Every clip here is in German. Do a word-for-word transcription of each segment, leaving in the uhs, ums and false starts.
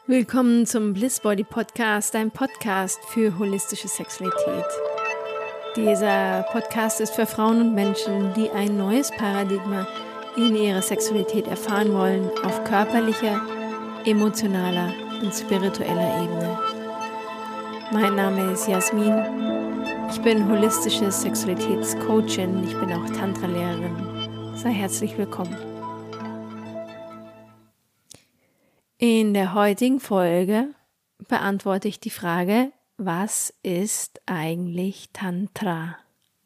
Willkommen zum Bliss Body Podcast, ein Podcast für holistische Sexualität. Dieser Podcast ist für Frauen und Menschen, die ein neues Paradigma in ihrer Sexualität erfahren wollen, auf körperlicher, emotionaler und spiritueller Ebene. Mein Name ist Jasmin. Ich bin holistische Sexualitätscoachin. Ich bin auch Tantra-Lehrerin. Sei herzlich willkommen. In der heutigen Folge beantworte ich die Frage, was ist eigentlich Tantra?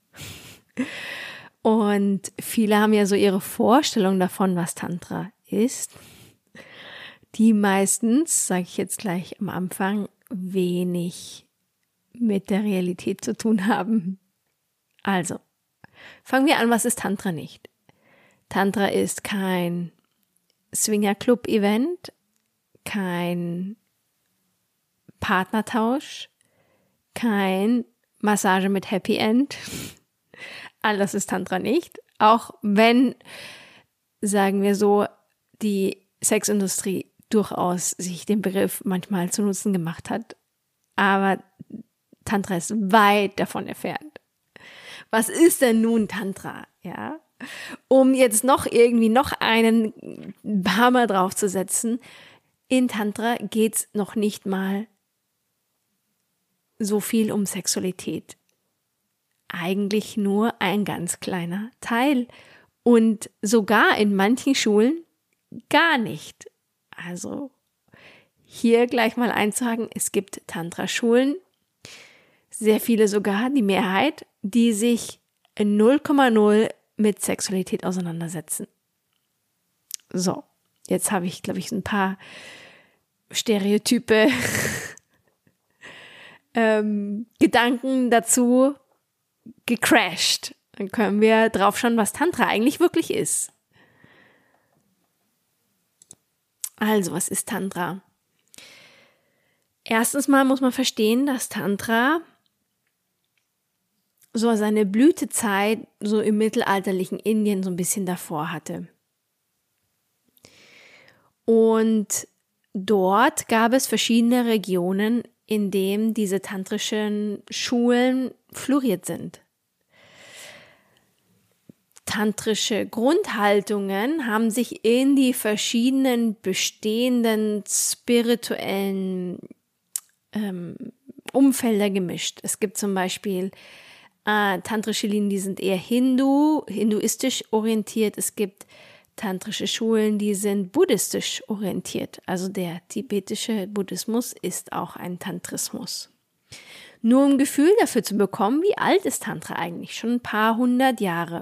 Und viele haben ja so ihre Vorstellung davon, was Tantra ist, die meistens, sage ich jetzt gleich am Anfang, wenig mit der Realität zu tun haben. Also, fangen wir an, was ist Tantra nicht? Tantra ist kein Swinger-Club-Event, kein Partnertausch, kein Massage mit Happy End. All das ist Tantra nicht. Auch wenn, sagen wir so, die Sexindustrie durchaus sich den Begriff manchmal zu Nutzen gemacht hat. Aber Tantra ist weit davon entfernt. Was ist denn nun Tantra? Ja, um jetzt noch irgendwie noch einen Hammer draufzusetzen, in Tantra geht's noch nicht mal so viel um Sexualität. Eigentlich nur ein ganz kleiner Teil. Und sogar in manchen Schulen gar nicht. Also hier gleich mal einzuhaken, es gibt Tantra-Schulen, sehr viele sogar, die Mehrheit, die sich null Komma null mit Sexualität auseinandersetzen. So, jetzt habe ich, glaube ich, ein paar Stereotype, ähm, Gedanken dazu gecrashed. Dann können wir drauf schauen, was Tantra eigentlich wirklich ist. Also, was ist Tantra? Erstens mal muss man verstehen, dass Tantra so seine Blütezeit so im mittelalterlichen Indien so ein bisschen davor hatte. Und dort gab es verschiedene Regionen, in denen diese tantrischen Schulen floriert sind. Tantrische Grundhaltungen haben sich in die verschiedenen bestehenden spirituellen ähm, Umfelder gemischt. Es gibt zum Beispiel äh, tantrische Linien, die sind eher Hindu, hinduistisch orientiert. Es gibt tantrische Schulen, die sind buddhistisch orientiert. Also der tibetische Buddhismus ist auch ein Tantrismus. Nur um ein Gefühl dafür zu bekommen, wie alt ist Tantra eigentlich? Schon ein paar hundert Jahre.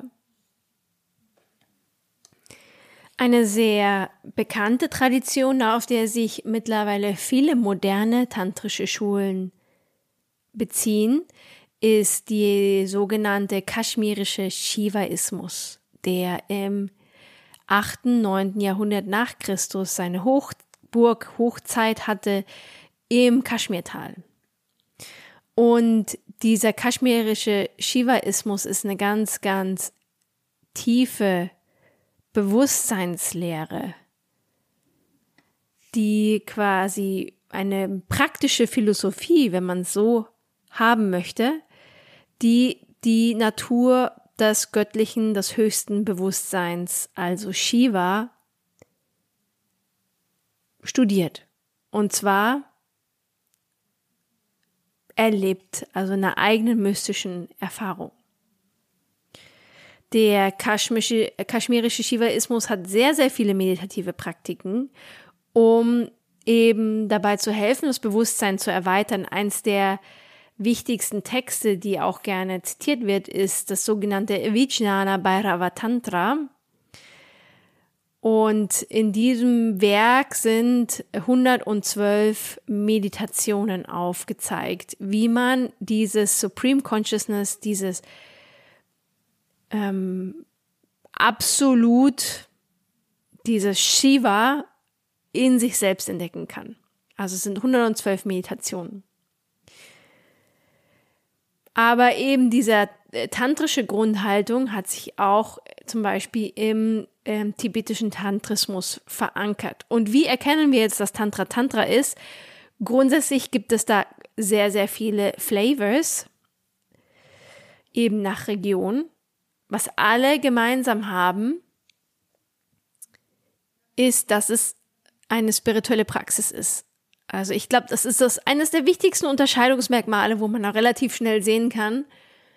Eine sehr bekannte Tradition, auf der sich mittlerweile viele moderne tantrische Schulen beziehen, ist die sogenannte kaschmirische Shivaismus, der im achten, neunten Jahrhundert nach Christus seine Hochburg, Hochzeit hatte im Kaschmirtal. Und dieser kaschmirische Shivaismus ist eine ganz, ganz tiefe Bewusstseinslehre, die quasi eine praktische Philosophie, wenn man es so haben möchte, die die Natur des Göttlichen, des höchsten Bewusstseins, also Shiva, studiert. Und zwar erlebt, also einer eigenen mystischen Erfahrung. Der kaschmirische, kaschmirische Shivaismus hat sehr, sehr viele meditative Praktiken, um eben dabei zu helfen, das Bewusstsein zu erweitern. Eins der wichtigsten Texte, die auch gerne zitiert wird, ist das sogenannte Vijnana Bhairava Tantra. Und in diesem Werk sind hundertzwölf Meditationen aufgezeigt, wie man dieses Supreme Consciousness, dieses ähm, absolut, dieses Shiva in sich selbst entdecken kann. Also es sind hundertzwölf Meditationen. Aber eben diese tantrische Grundhaltung hat sich auch zum Beispiel im ähm, tibetischen Tantrismus verankert. Und wie erkennen wir jetzt, dass Tantra Tantra ist? Grundsätzlich gibt es da sehr, sehr viele Flavors, eben nach Region. Was alle gemeinsam haben, ist, dass es eine spirituelle Praxis ist. Also ich glaube, das ist das eines der wichtigsten Unterscheidungsmerkmale, wo man auch relativ schnell sehen kann,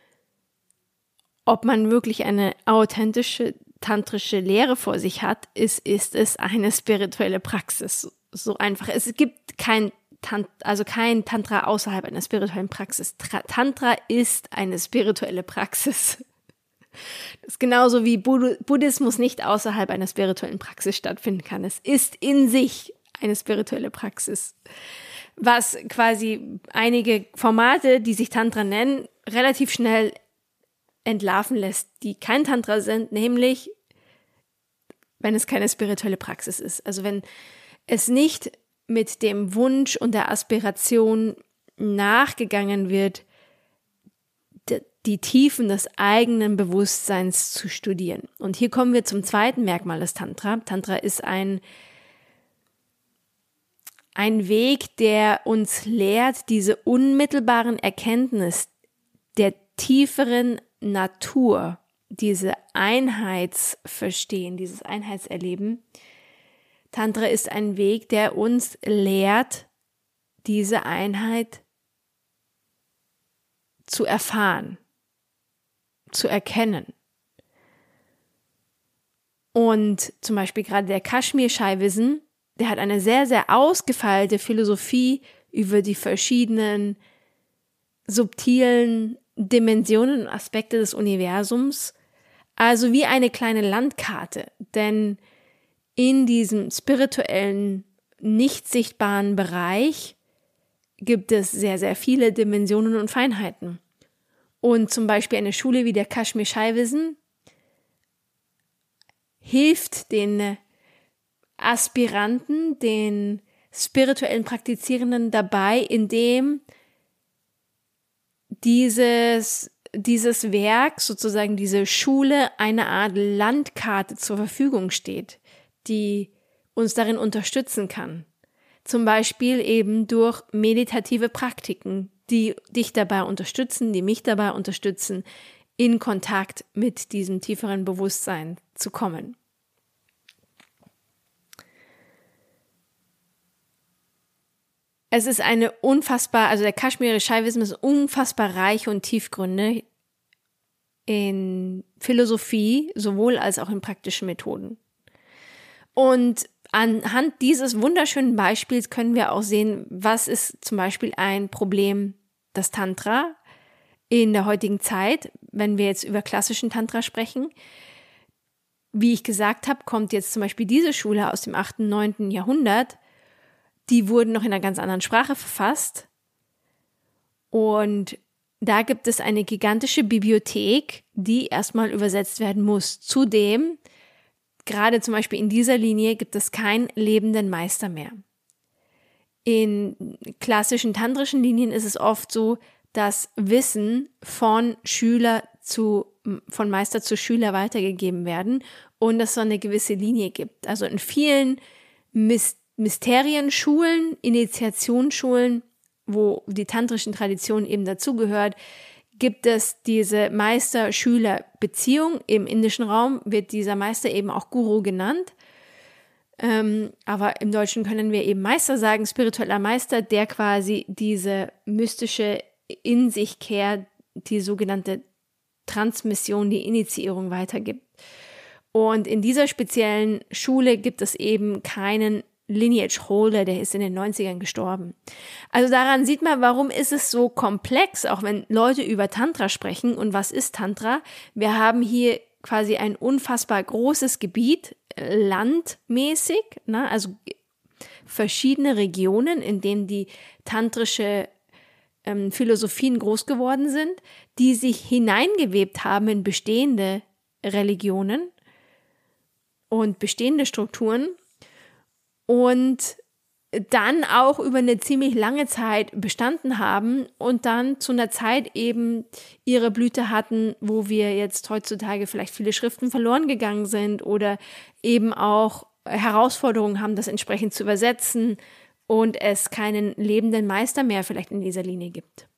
ob man wirklich eine authentische tantrische Lehre vor sich hat, ist, ist es eine spirituelle Praxis. So einfach. Es gibt kein Tant- also kein Tantra außerhalb einer spirituellen Praxis. Tra- Tantra ist eine spirituelle Praxis. Das ist genauso wie Bud- Buddhismus nicht außerhalb einer spirituellen Praxis stattfinden kann. Es ist in sich eine spirituelle Praxis. Was quasi einige Formate, die sich Tantra nennen, relativ schnell entlarven lässt, die kein Tantra sind, nämlich wenn es keine spirituelle Praxis ist. Also wenn es nicht mit dem Wunsch und der Aspiration nachgegangen wird, die, die Tiefen des eigenen Bewusstseins zu studieren. Und hier kommen wir zum zweiten Merkmal des Tantra. Tantra ist ein, ein Weg, der uns lehrt, diese unmittelbaren Erkenntnis der tieferen Natur, diese Einheitsverstehen, dieses Einheitserleben. Tantra ist ein Weg, der uns lehrt, diese Einheit zu erfahren, zu erkennen. Und zum Beispiel gerade der Kashmir-Shaivism, der hat eine sehr, sehr ausgefeilte Philosophie über die verschiedenen subtilen Dimensionen und Aspekte des Universums, also wie eine kleine Landkarte, denn in diesem spirituellen, nicht sichtbaren Bereich gibt es sehr, sehr viele Dimensionen und Feinheiten. Und zum Beispiel eine Schule wie der Kashmir Shaivism hilft den Aspiranten, den spirituellen Praktizierenden dabei, indem dieses, dieses Werk, sozusagen diese Schule, eine Art Landkarte zur Verfügung steht, die uns darin unterstützen kann. Zum Beispiel eben durch meditative Praktiken, die dich dabei unterstützen, die mich dabei unterstützen, in Kontakt mit diesem tieferen Bewusstsein zu kommen. Es ist eine unfassbar, also der Kashmir Shaivism ist unfassbar reich und tiefgründig in Philosophie, sowohl als auch in praktischen Methoden. Und anhand dieses wunderschönen Beispiels können wir auch sehen, was ist zum Beispiel ein Problem des Tantra in der heutigen Zeit, wenn wir jetzt über klassischen Tantra sprechen. Wie ich gesagt habe, kommt jetzt zum Beispiel diese Schule aus dem achten, neunten Jahrhundert. Die wurden noch in einer ganz anderen Sprache verfasst. Und da gibt es eine gigantische Bibliothek, die erstmal übersetzt werden muss. Zudem, gerade zum Beispiel in dieser Linie, gibt es keinen lebenden Meister mehr. In klassischen tantrischen Linien ist es oft so, dass Wissen von Schüler zu, von Meister zu Schüler weitergegeben werden und es so eine gewisse Linie gibt. Also in vielen Mysterien, Mysterienschulen, Initiationsschulen, wo die tantrischen Tradition eben dazugehört, gibt es diese Meister-Schüler-Beziehung. Im indischen Raum wird dieser Meister eben auch Guru genannt. Ähm, aber im Deutschen können wir eben Meister sagen, spiritueller Meister, der quasi diese mystische in sich Kehr, die sogenannte Transmission, die Initiierung weitergibt. Und in dieser speziellen Schule gibt es eben keinen Lineage Holder, der ist in den neunzigern gestorben. Also daran sieht man, warum ist es so komplex, auch wenn Leute über Tantra sprechen. Und was ist Tantra? Wir haben hier quasi ein unfassbar großes Gebiet, landmäßig, ne? Also verschiedene Regionen, in denen die tantrische ähm, Philosophien groß geworden sind, die sich hineingewebt haben in bestehende Religionen und bestehende Strukturen. Und dann auch über eine ziemlich lange Zeit bestanden haben und dann zu einer Zeit eben ihre Blüte hatten, wo wir jetzt heutzutage vielleicht viele Schriften verloren gegangen sind oder eben auch Herausforderungen haben, das entsprechend zu übersetzen und es keinen lebenden Meister mehr vielleicht in dieser Linie gibt.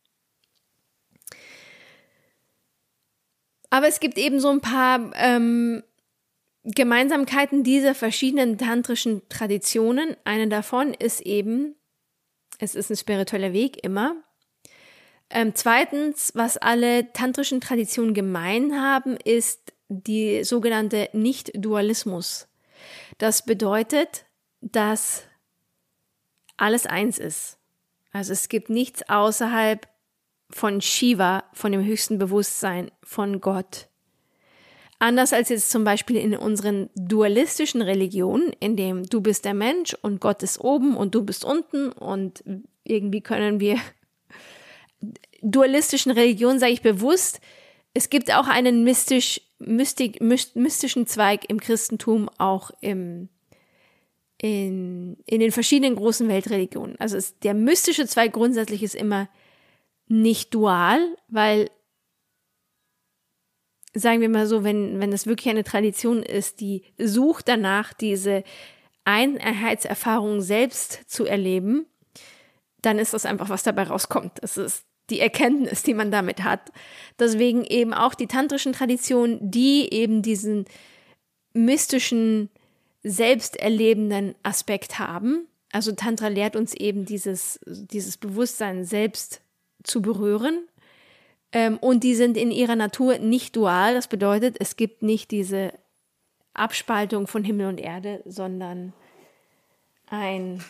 Aber es gibt eben so ein paar ähm, Gemeinsamkeiten dieser verschiedenen tantrischen Traditionen. Eine davon ist eben, es ist ein spiritueller Weg immer. Ähm, zweitens, was alle tantrischen Traditionen gemein haben, ist die sogenannte Nicht-Dualismus. Das bedeutet, dass alles eins ist. Also es gibt nichts außerhalb von Shiva, von dem höchsten Bewusstsein, von Gott. Anders als jetzt zum Beispiel in unseren dualistischen Religionen, in dem du bist der Mensch und Gott ist oben und du bist unten und irgendwie können wir dualistischen Religionen, sage ich bewusst, es gibt auch einen mystisch, mystik, mystischen Zweig im Christentum, auch im, in, in den verschiedenen großen Weltreligionen. Also es, der mystische Zweig grundsätzlich ist immer nicht dual, weil sagen wir mal so, wenn, wenn das wirklich eine Tradition ist, die sucht danach, diese Einheitserfahrung selbst zu erleben, dann ist das einfach, was dabei rauskommt. Das ist die Erkenntnis, die man damit hat. Deswegen eben auch die tantrischen Traditionen, die eben diesen mystischen, selbsterlebenden Aspekt haben. Also Tantra lehrt uns eben dieses, dieses Bewusstsein selbst zu berühren. Ähm, und die sind in ihrer Natur nicht dual. Das bedeutet, es gibt nicht diese Abspaltung von Himmel und Erde, sondern ein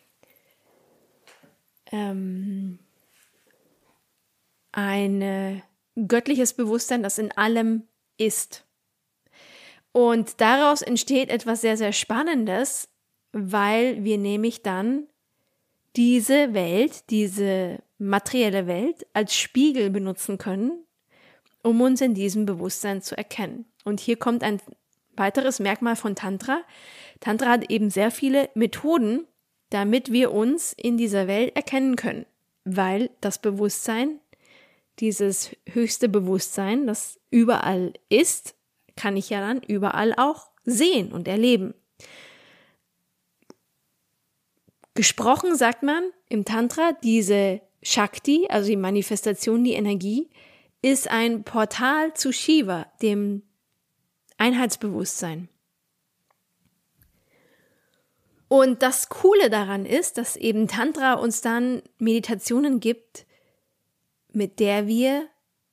ähm, ein äh, göttliches Bewusstsein, das in allem ist. Und daraus entsteht etwas sehr, sehr Spannendes, weil wir nämlich dann diese Welt, diese materielle Welt als Spiegel benutzen können, um uns in diesem Bewusstsein zu erkennen. Und hier kommt ein weiteres Merkmal von Tantra. Tantra hat eben sehr viele Methoden, damit wir uns in dieser Welt erkennen können, weil das Bewusstsein, dieses höchste Bewusstsein, das überall ist, kann ich ja dann überall auch sehen und erleben. Gesprochen sagt man im Tantra, diese Shakti, also die Manifestation, die Energie, ist ein Portal zu Shiva, dem Einheitsbewusstsein. Und das Coole daran ist, dass eben Tantra uns dann Meditationen gibt, mit der wir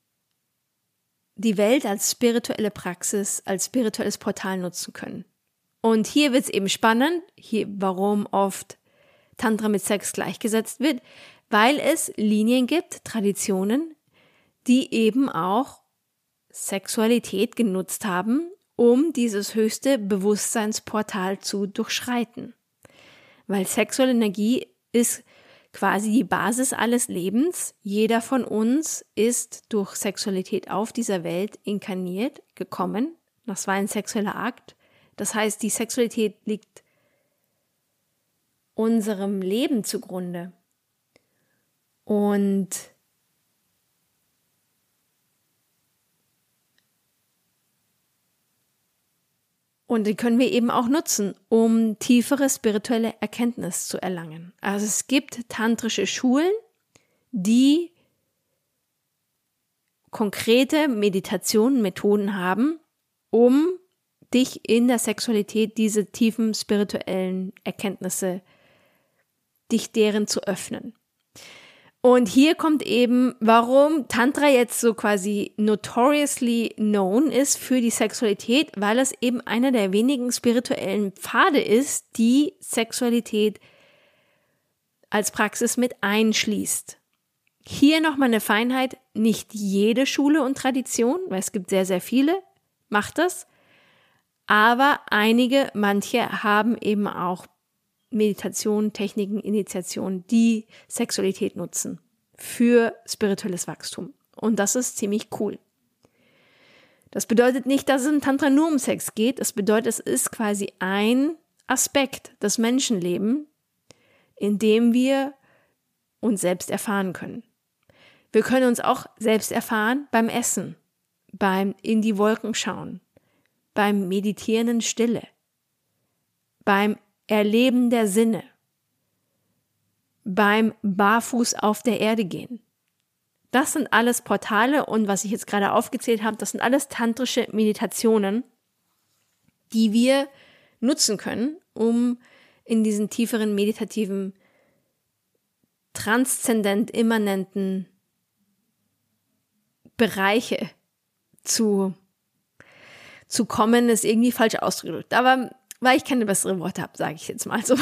die Welt als spirituelle Praxis, als spirituelles Portal nutzen können. Und hier wird es eben spannend, hier, warum oft Tantra mit Sex gleichgesetzt wird, weil es Linien gibt, Traditionen, die eben auch Sexualität genutzt haben, um dieses höchste Bewusstseinsportal zu durchschreiten. Weil sexuelle Energie ist quasi die Basis alles Lebens. Jeder von uns ist durch Sexualität auf dieser Welt inkarniert, gekommen. Das war ein sexueller Akt. Das heißt, die Sexualität liegt unserem Leben zugrunde. Und Und die können wir eben auch nutzen, um tiefere spirituelle Erkenntnis zu erlangen. Also es gibt tantrische Schulen, die konkrete Meditationen, Methoden haben, um dich in der Sexualität diese tiefen spirituellen Erkenntnisse, dich deren zu öffnen. Und hier kommt eben, warum Tantra jetzt so quasi notoriously known ist für die Sexualität, weil es eben einer der wenigen spirituellen Pfade ist, die Sexualität als Praxis mit einschließt. Hier nochmal eine Feinheit, nicht jede Schule und Tradition, weil es gibt sehr, sehr viele, macht das, aber einige, manche haben eben auch Meditation, Techniken, Initiationen, die Sexualität nutzen für spirituelles Wachstum. Und das ist ziemlich cool. Das bedeutet nicht, dass es im Tantra nur um Sex geht. Das bedeutet, es ist quasi ein Aspekt des Menschenlebens, indem wir uns selbst erfahren können. Wir können uns auch selbst erfahren beim Essen, beim in die Wolken schauen, beim Meditieren in Stille, beim Erleben der Sinne, beim Barfuß auf der Erde gehen. Das sind alles Portale und was ich jetzt gerade aufgezählt habe, das sind alles tantrische Meditationen, die wir nutzen können, um in diesen tieferen meditativen, transzendent immanenten Bereiche zu, zu kommen, ist irgendwie falsch ausgedrückt. Aber weil ich keine besseren Worte habe, sage ich jetzt mal so.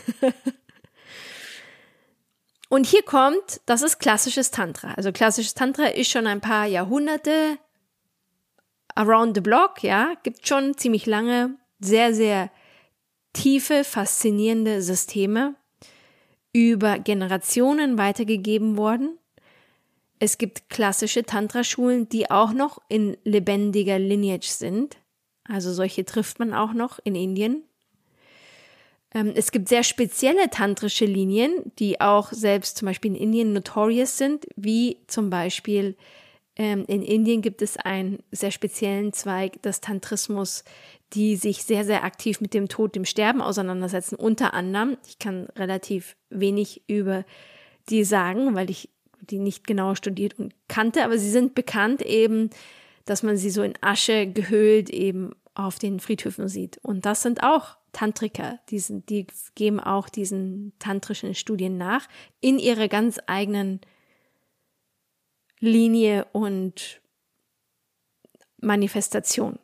Und hier kommt, das ist klassisches Tantra. Also klassisches Tantra ist schon ein paar Jahrhunderte around the block, ja, gibt schon ziemlich lange, sehr, sehr tiefe, faszinierende Systeme über Generationen weitergegeben worden. Es gibt klassische Tantra-Schulen, die auch noch in lebendiger Lineage sind. Also solche trifft man auch noch in Indien. Ähm, es gibt sehr spezielle tantrische Linien, die auch selbst zum Beispiel in Indien notorious sind, wie zum Beispiel ähm, in Indien gibt es einen sehr speziellen Zweig des Tantrismus, die sich sehr, sehr aktiv mit dem Tod, dem Sterben auseinandersetzen. Unter anderem, ich kann relativ wenig über die sagen, weil ich die nicht genau studiert und kannte, aber sie sind bekannt eben, dass man sie so in Asche gehüllt eben auf den Friedhöfen sieht. Und das sind auch Tantriker, die, sind, die geben auch diesen tantrischen Studien nach, in ihrer ganz eigenen Linie und Manifestation.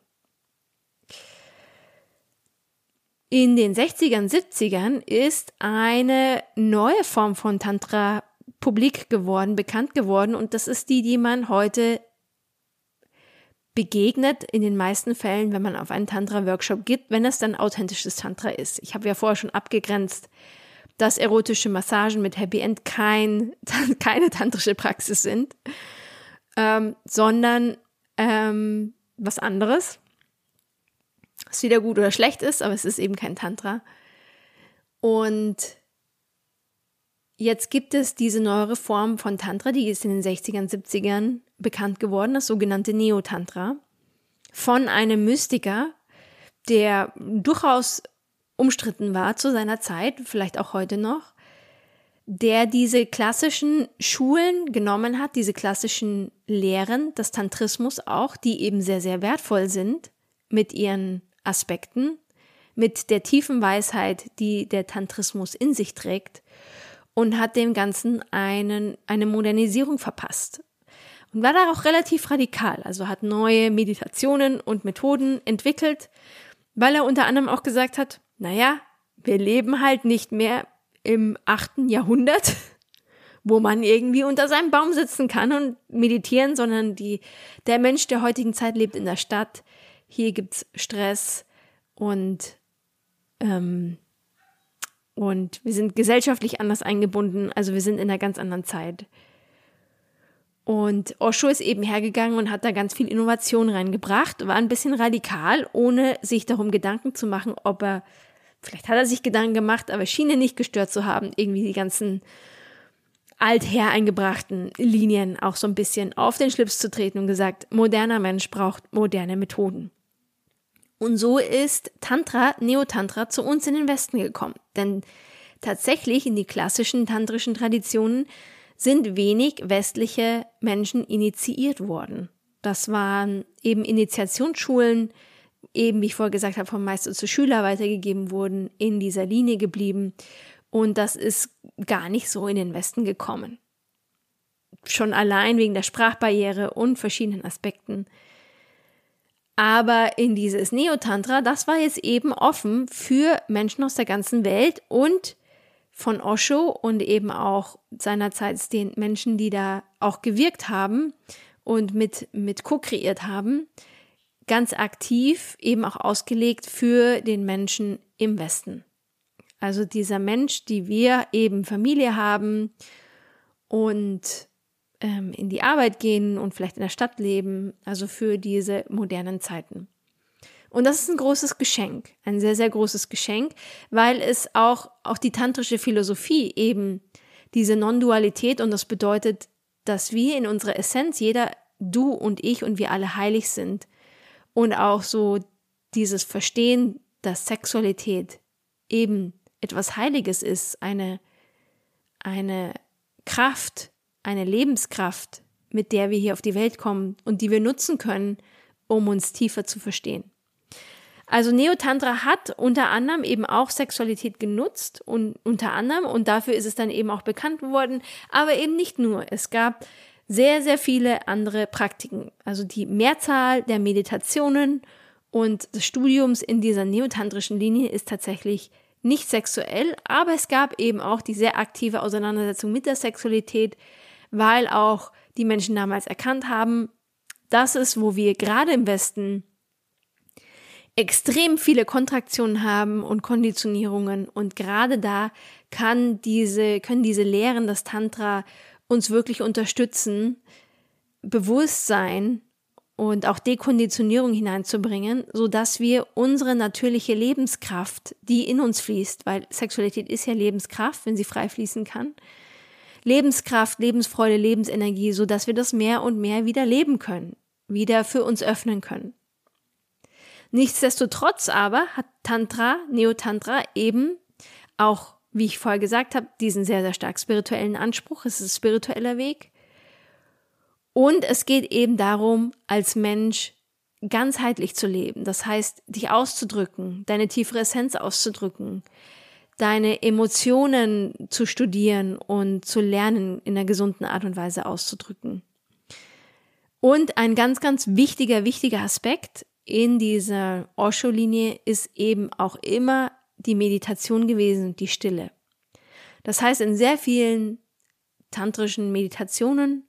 In den sechzigern, siebzigern ist eine neue Form von Tantra publik geworden, bekannt geworden, und das ist die, die man heute begegnet in den meisten Fällen, wenn man auf einen Tantra-Workshop geht, wenn es dann authentisches Tantra ist. Ich habe ja vorher schon abgegrenzt, dass erotische Massagen mit Happy End kein, keine tantrische Praxis sind, ähm, sondern ähm, was anderes, was wieder gut oder schlecht ist, aber es ist eben kein Tantra. Und jetzt gibt es diese neuere Form von Tantra, die ist in den sechzigern, siebzigern bekannt geworden, das sogenannte Neo-Tantra, von einem Mystiker, der durchaus umstritten war zu seiner Zeit, vielleicht auch heute noch, der diese klassischen Schulen genommen hat, diese klassischen Lehren des Tantrismus auch, die eben sehr, sehr wertvoll sind mit ihren Aspekten, mit der tiefen Weisheit, die der Tantrismus in sich trägt, und hat dem Ganzen einen, eine Modernisierung verpasst. Und war da auch relativ radikal, also hat neue Meditationen und Methoden entwickelt, weil er unter anderem auch gesagt hat, naja, wir leben halt nicht mehr im achten Jahrhundert, wo man irgendwie unter seinem Baum sitzen kann und meditieren, sondern die, der Mensch der heutigen Zeit lebt in der Stadt. Hier gibt's Stress und, ähm, und wir sind gesellschaftlich anders eingebunden, also wir sind in einer ganz anderen Zeit. Und Osho ist eben hergegangen und hat da ganz viel Innovation reingebracht, war ein bisschen radikal, ohne sich darum Gedanken zu machen, ob er, vielleicht hat er sich Gedanken gemacht, aber schien ihn nicht gestört zu haben, irgendwie die ganzen alther eingebrachten Linien auch so ein bisschen auf den Schlips zu treten und gesagt, moderner Mensch braucht moderne Methoden. Und so ist Tantra, Neotantra, zu uns in den Westen gekommen. Denn tatsächlich in die klassischen tantrischen Traditionen sind wenig westliche Menschen initiiert worden. Das waren eben Initiationsschulen, eben, wie ich vorher gesagt habe, vom Meister zu Schüler weitergegeben wurden, in dieser Linie geblieben. Und das ist gar nicht so in den Westen gekommen. Schon allein wegen der Sprachbarriere und verschiedenen Aspekten. Aber in dieses Neotantra, das war jetzt eben offen für Menschen aus der ganzen Welt und von Osho und eben auch seinerzeit den Menschen, die da auch gewirkt haben und mit, mit co-kreiert haben, ganz aktiv eben auch ausgelegt für den Menschen im Westen. Also dieser Mensch, die wir eben Familie haben und ähm, in die Arbeit gehen und vielleicht in der Stadt leben, also für diese modernen Zeiten. Und das ist ein großes Geschenk, ein sehr, sehr großes Geschenk, weil es auch, auch die tantrische Philosophie eben diese Non-Dualität, und das bedeutet, dass wir in unserer Essenz, jeder, du und ich und wir alle heilig sind, und auch so dieses Verstehen, dass Sexualität eben etwas Heiliges ist, eine, eine Kraft, eine Lebenskraft, mit der wir hier auf die Welt kommen und die wir nutzen können, um uns tiefer zu verstehen. Also Neo-Tantra hat unter anderem eben auch Sexualität genutzt und unter anderem, und dafür ist es dann eben auch bekannt geworden, aber eben nicht nur. Es gab sehr, sehr viele andere Praktiken. Also die Mehrzahl der Meditationen und des Studiums in dieser neotantrischen Linie ist tatsächlich nicht sexuell, aber es gab eben auch die sehr aktive Auseinandersetzung mit der Sexualität, weil auch die Menschen damals erkannt haben, das ist, wo wir gerade im Westen extrem viele Kontraktionen haben und Konditionierungen, und gerade da kann diese, können diese Lehren, das Tantra, uns wirklich unterstützen, Bewusstsein und auch Dekonditionierung hineinzubringen, sodass wir unsere natürliche Lebenskraft, die in uns fließt, weil Sexualität ist ja Lebenskraft, wenn sie frei fließen kann, Lebenskraft, Lebensfreude, Lebensenergie, sodass wir das mehr und mehr wieder leben können, wieder für uns öffnen können. Nichtsdestotrotz aber hat Tantra, Neo-Tantra eben auch, wie ich vorher gesagt habe, diesen sehr, sehr stark spirituellen Anspruch. Es ist ein spiritueller Weg. Und es geht eben darum, als Mensch ganzheitlich zu leben. Das heißt, dich auszudrücken, deine tiefere Essenz auszudrücken, deine Emotionen zu studieren und zu lernen, in einer gesunden Art und Weise auszudrücken. Und ein ganz, ganz wichtiger, wichtiger Aspekt in dieser Osho-Linie ist eben auch immer die Meditation gewesen, die Stille. Das heißt, in sehr vielen tantrischen Meditationen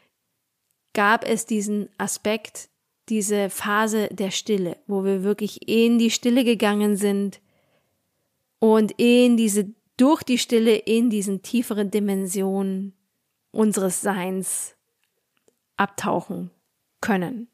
gab es diesen Aspekt, diese Phase der Stille, wo wir wirklich in die Stille gegangen sind und in diese, durch die Stille in diesen tieferen Dimensionen unseres Seins abtauchen können.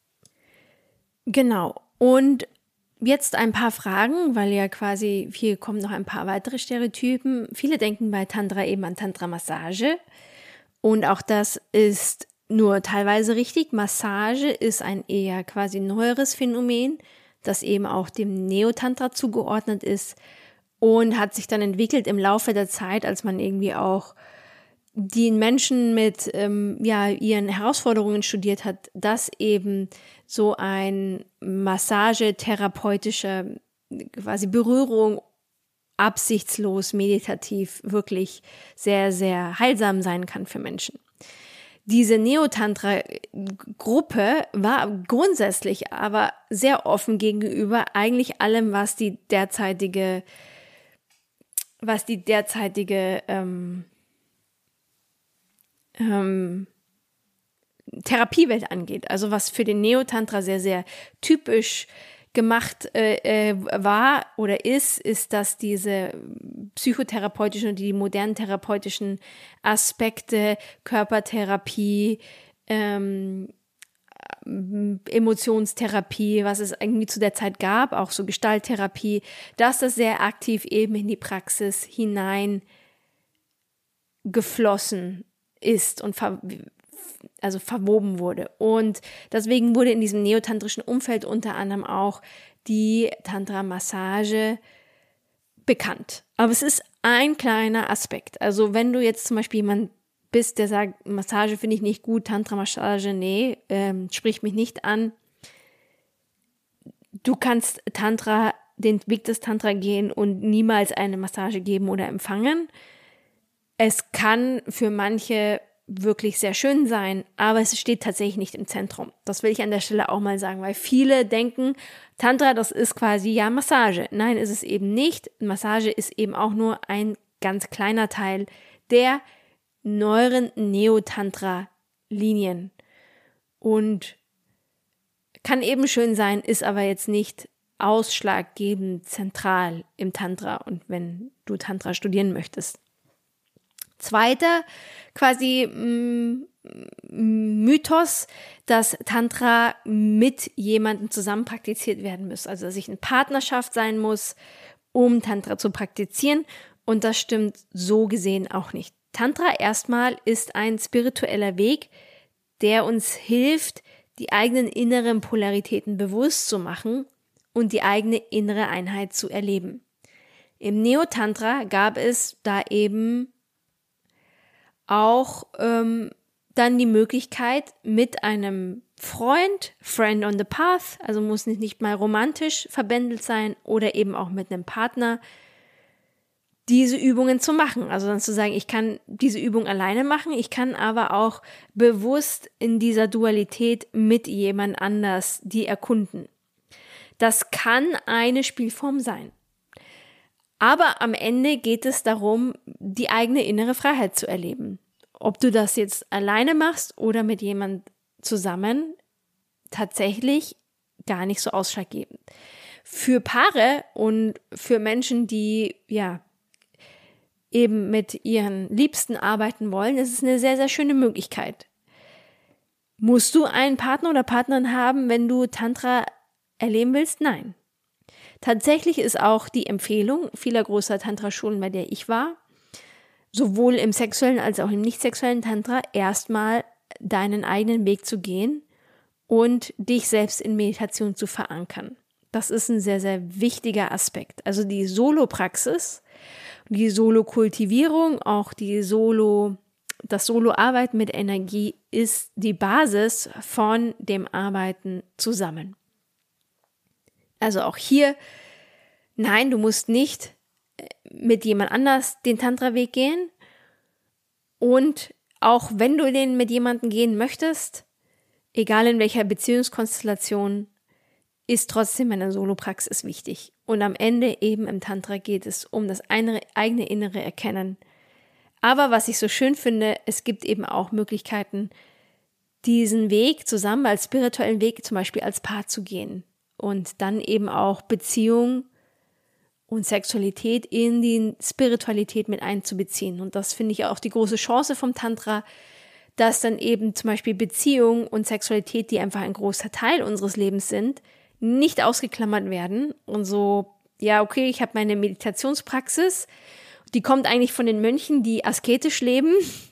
Genau. Und jetzt ein paar Fragen, weil ja quasi hier kommen noch ein paar weitere Stereotypen. Viele denken bei Tantra eben an Tantra-Massage, und auch das ist nur teilweise richtig. Massage ist ein eher quasi neueres Phänomen, das eben auch dem Neo-Tantra zugeordnet ist und hat sich dann entwickelt im Laufe der Zeit, als man irgendwie auch die Menschen mit ähm, ja, ihren Herausforderungen studiert hat, dass eben so ein massagetherapeutischer quasi Berührung absichtslos, meditativ wirklich sehr, sehr heilsam sein kann für Menschen. Diese Neo-Tantra-Gruppe war grundsätzlich aber sehr offen gegenüber eigentlich allem, was die derzeitige, was die derzeitige ähm, ähm, Therapiewelt angeht. Also was für den Neo-Tantra sehr, sehr typisch gemacht äh, äh, war oder ist, ist, dass diese psychotherapeutischen und die modernen therapeutischen Aspekte, Körpertherapie, ähm, Emotionstherapie, was es irgendwie zu der Zeit gab, auch so Gestalttherapie, dass das sehr aktiv eben in die Praxis hinein geflossen ist und ver- also verwoben wurde. Und deswegen wurde in diesem neotantrischen Umfeld unter anderem auch die Tantra-Massage bekannt. Aber es ist ein kleiner Aspekt. Also wenn du jetzt zum Beispiel jemand bist, der sagt, Massage finde ich nicht gut, Tantra-Massage, nee, ähm, spricht mich nicht an. Du kannst Tantra, den Weg des Tantra gehen und niemals eine Massage geben oder empfangen. Es kann für manche wirklich sehr schön sein, aber es steht tatsächlich nicht im Zentrum. Das will ich an der Stelle auch mal sagen, weil viele denken, Tantra, das ist quasi ja Massage. Nein, ist es eben nicht. Massage ist eben auch nur ein ganz kleiner Teil der neueren Neo-Tantra-Linien und kann eben schön sein, ist aber jetzt nicht ausschlaggebend zentral im Tantra und wenn du Tantra studieren möchtest. Zweiter quasi mm, Mythos, dass Tantra mit jemandem zusammen praktiziert werden muss. Also dass ich in Partnerschaft sein muss, um Tantra zu praktizieren. Und das stimmt so gesehen auch nicht. Tantra erstmal ist ein spiritueller Weg, der uns hilft, die eigenen inneren Polaritäten bewusst zu machen und die eigene innere Einheit zu erleben. Im Neo-Tantra gab es da eben auch ähm, dann die Möglichkeit, mit einem Freund, Friend on the Path, also muss nicht, nicht mal romantisch verbändelt sein, oder eben auch mit einem Partner, diese Übungen zu machen. Also dann zu sagen, ich kann diese Übung alleine machen, ich kann aber auch bewusst in dieser Dualität mit jemand anders die erkunden. Das kann eine Spielform sein. Aber am Ende geht es darum, die eigene innere Freiheit zu erleben. Ob du das jetzt alleine machst oder mit jemand zusammen, tatsächlich gar nicht so ausschlaggebend. Für Paare und für Menschen, die ja eben mit ihren Liebsten arbeiten wollen, ist es eine sehr, sehr schöne Möglichkeit. Musst du einen Partner oder Partnerin haben, wenn du Tantra erleben willst? Nein. Tatsächlich ist auch die Empfehlung vieler großer Tantra-Schulen, bei der ich war, sowohl im sexuellen als auch im nicht sexuellen Tantra, erstmal deinen eigenen Weg zu gehen und dich selbst in Meditation zu verankern. Das ist ein sehr, sehr wichtiger Aspekt. Also die Solo-Praxis, die Solo-Kultivierung, auch die Solo, das Solo-Arbeiten mit Energie ist die Basis von dem Arbeiten zusammen. Also auch hier, nein, du musst nicht mit jemand anders den Tantra-Weg gehen. Und auch wenn du den mit jemandem gehen möchtest, egal in welcher Beziehungskonstellation, ist trotzdem eine Solo-Praxis wichtig. Und am Ende eben im Tantra geht es um das eine, eigene innere Erkennen. Aber was ich so schön finde, es gibt eben auch Möglichkeiten, diesen Weg zusammen als spirituellen Weg zum Beispiel als Paar zu gehen. Und dann eben auch Beziehung und Sexualität in die Spiritualität mit einzubeziehen. Und das finde ich auch die große Chance vom Tantra, dass dann eben zum Beispiel Beziehung und Sexualität, die einfach ein großer Teil unseres Lebens sind, nicht ausgeklammert werden. Und so, ja, okay, ich habe meine Meditationspraxis, die kommt eigentlich von den Mönchen, die asketisch leben.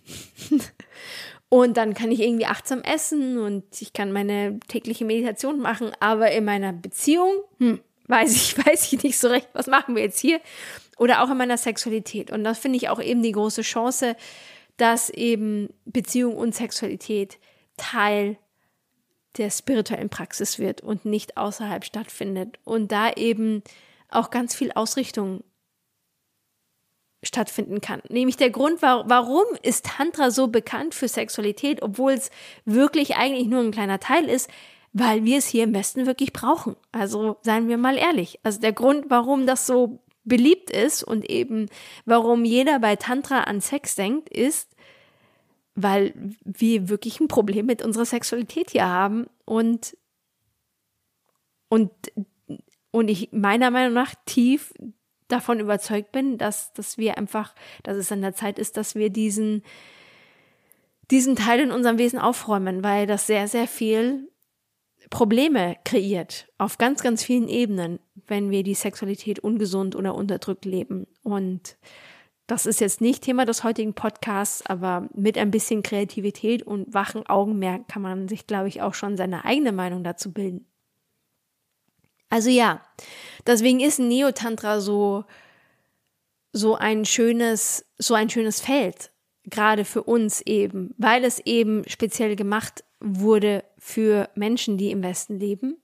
Und dann kann ich irgendwie achtsam essen und ich kann meine tägliche Meditation machen, aber in meiner Beziehung, hm, weiß ich, weiß ich nicht so recht, was machen wir jetzt hier? Oder auch in meiner Sexualität. Und das finde ich auch eben die große Chance, dass eben Beziehung und Sexualität Teil der spirituellen Praxis wird und nicht außerhalb stattfindet. Und da eben auch ganz viel Ausrichtung stattfinden kann. Nämlich der Grund, warum ist Tantra so bekannt für Sexualität, obwohl es wirklich eigentlich nur ein kleiner Teil ist, weil wir es hier im Westen wirklich brauchen. Also seien wir mal ehrlich. Also der Grund, warum das so beliebt ist und eben warum jeder bei Tantra an Sex denkt, ist, weil wir wirklich ein Problem mit unserer Sexualität hier haben und und und ich meiner Meinung nach tief davon überzeugt bin, dass, dass wir einfach, dass es an der Zeit ist, dass wir diesen, diesen Teil in unserem Wesen aufräumen, weil das sehr, sehr viel Probleme kreiert, auf ganz, ganz vielen Ebenen, wenn wir die Sexualität ungesund oder unterdrückt leben. Und das ist jetzt nicht Thema des heutigen Podcasts, aber mit ein bisschen Kreativität und wachen Augenmerk kann man sich, glaube ich, auch schon seine eigene Meinung dazu bilden. Also ja, deswegen ist Neo-Tantra so, so ein schönes, so ein schönes Feld, gerade für uns eben, weil es eben speziell gemacht wurde für Menschen, die im Westen leben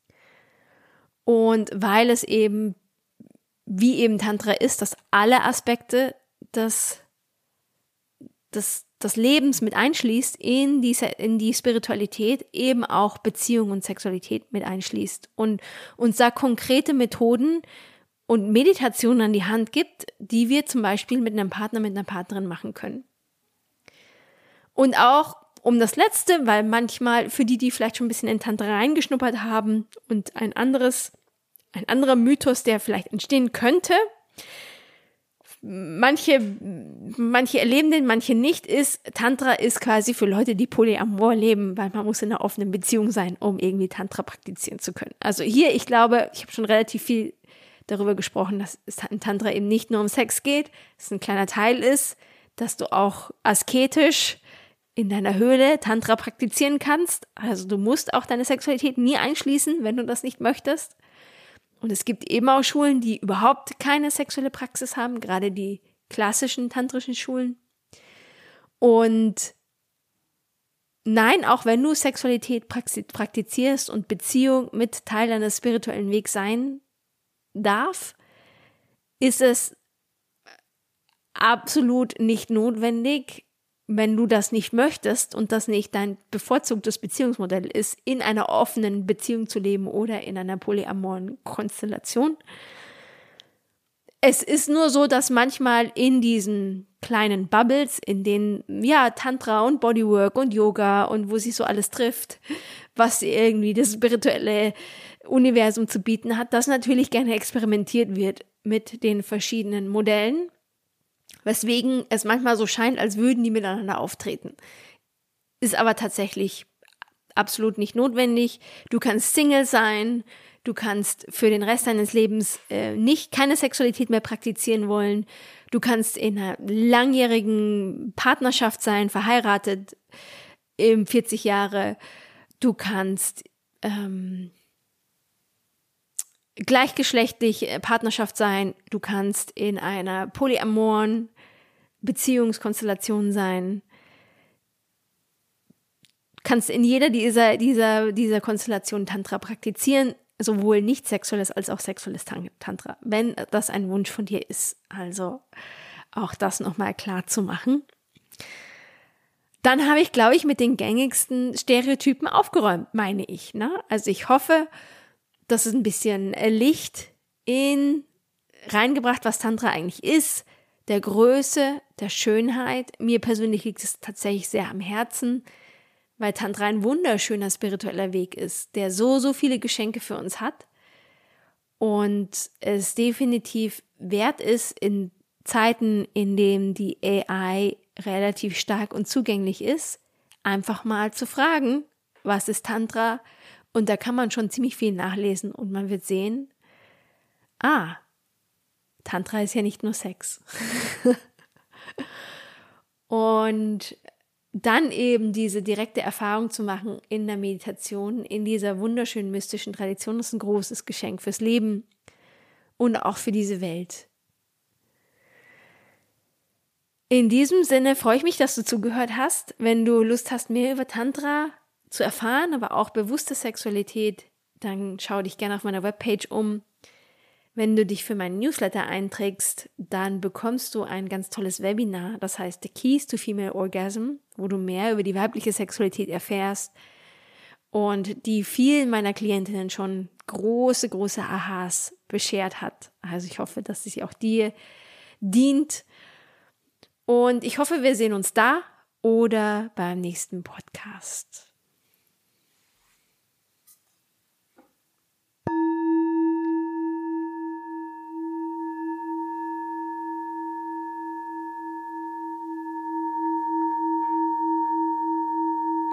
und weil es eben, wie eben Tantra ist, dass alle Aspekte des, des, des Lebens mit einschließt, in die, in die Spiritualität, eben auch Beziehung und Sexualität mit einschließt und uns da konkrete Methoden und Meditationen an die Hand gibt, die wir zum Beispiel mit einem Partner, mit einer Partnerin machen können. Und auch um das Letzte, weil manchmal für die, die vielleicht schon ein bisschen in Tantra reingeschnuppert haben und ein anderes, ein anderer Mythos, der vielleicht entstehen könnte, manche, manche erleben den, manche nicht, ist, Tantra ist quasi für Leute, die Polyamor leben, weil man muss in einer offenen Beziehung sein, um irgendwie Tantra praktizieren zu können. Also hier, ich glaube, ich habe schon relativ viel darüber gesprochen, dass es in Tantra eben nicht nur um Sex geht, dass es ein kleiner Teil ist, dass du auch asketisch in deiner Höhle Tantra praktizieren kannst. Also du musst auch deine Sexualität nie einschließen, wenn du das nicht möchtest. Und es gibt eben auch Schulen, die überhaupt keine sexuelle Praxis haben, gerade die klassischen tantrischen Schulen. Und nein, auch wenn du Sexualität praktizierst und Beziehung mit Teil deines spirituellen Wegs sein darf, ist es absolut nicht notwendig, wenn du das nicht möchtest und das nicht dein bevorzugtes Beziehungsmodell ist, in einer offenen Beziehung zu leben oder in einer polyamoren Konstellation. Es ist nur so, dass manchmal in diesen kleinen Bubbles, in denen ja Tantra und Bodywork und Yoga und wo sich so alles trifft, was irgendwie das spirituelle Universum zu bieten hat, dass natürlich gerne experimentiert wird mit den verschiedenen Modellen, weswegen es manchmal so scheint, als würden die miteinander auftreten. Ist aber tatsächlich absolut nicht notwendig. Du kannst Single sein, du kannst für den Rest deines Lebens äh, nicht keine Sexualität mehr praktizieren wollen. Du kannst in einer langjährigen Partnerschaft sein, verheiratet, im vierzig Jahre. Du kannst ähm, gleichgeschlechtlich Partnerschaft sein. Du kannst in einer polyamoren Beziehungskonstellation sein. Du kannst in jeder dieser, dieser, dieser Konstellationen Tantra praktizieren, sowohl nicht sexuelles als auch sexuelles Tantra, wenn das ein Wunsch von dir ist. Also auch das nochmal klar zu machen. Dann habe ich, glaube ich, mit den gängigsten Stereotypen aufgeräumt, meine ich. Ne? Also ich hoffe, das ist ein bisschen Licht in reingebracht, was Tantra eigentlich ist, der Größe, der Schönheit. Mir persönlich liegt es tatsächlich sehr am Herzen, weil Tantra ein wunderschöner spiritueller Weg ist, der so, so viele Geschenke für uns hat und es definitiv wert ist, in Zeiten, in denen die A I relativ stark und zugänglich ist, einfach mal zu fragen, was ist Tantra? Und da kann man schon ziemlich viel nachlesen und man wird sehen, ah, Tantra ist ja nicht nur Sex. Und dann eben diese direkte Erfahrung zu machen in der Meditation, in dieser wunderschönen mystischen Tradition, ist ein großes Geschenk fürs Leben und auch für diese Welt. In diesem Sinne freue ich mich, dass du zugehört hast. Wenn du Lust hast, mehr über Tantra zu erfahren, aber auch bewusste Sexualität, dann schau dich gerne auf meiner Webpage um. Wenn du dich für meinen Newsletter einträgst, dann bekommst du ein ganz tolles Webinar, das heißt The Keys to Female Orgasm, wo du mehr über die weibliche Sexualität erfährst und die vielen meiner Klientinnen schon große, große Aha's beschert hat. Also ich hoffe, dass es auch dir dient und ich hoffe, wir sehen uns da oder beim nächsten Podcast.